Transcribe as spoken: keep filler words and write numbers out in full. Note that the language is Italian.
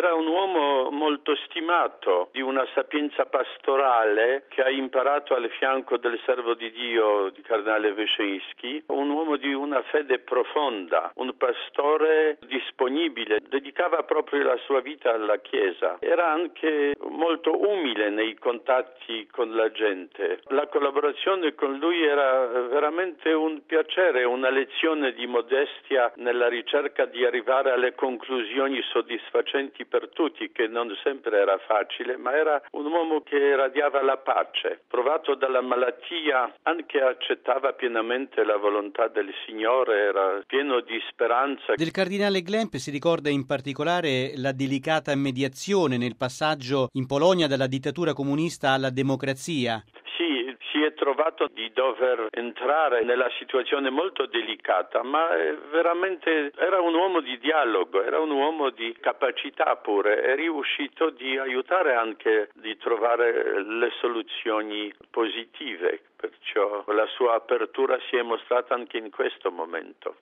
Era un uomo molto stimato, di una sapienza pastorale che ha imparato al fianco del servo di Dio, di Cardinale Wyszyński, un uomo di una fede profonda, un pastore disponibile, dedicava proprio la sua vita alla Chiesa. Era anche molto umile nei contatti con la gente. La collaborazione con lui era veramente un piacere, una lezione di modestia nella ricerca di arrivare alle conclusioni soddisfacenti per tutti, che non sempre era facile, ma era un uomo che radiava la pace. Provato dalla malattia, anche accettava pienamente la volontà del Signore, era pieno di speranza. Del cardinale Glemp si ricorda in particolare la delicata mediazione nel passaggio in Polonia dalla dittatura comunista alla democrazia. Sì, si è trovato di dover entrare nella situazione molto delicata, ma veramente era un uomo di dialogo, era un uomo di capacità pure, è riuscito di aiutare anche di trovare le soluzioni positive, perciò la sua apertura si è mostrata anche in questo momento.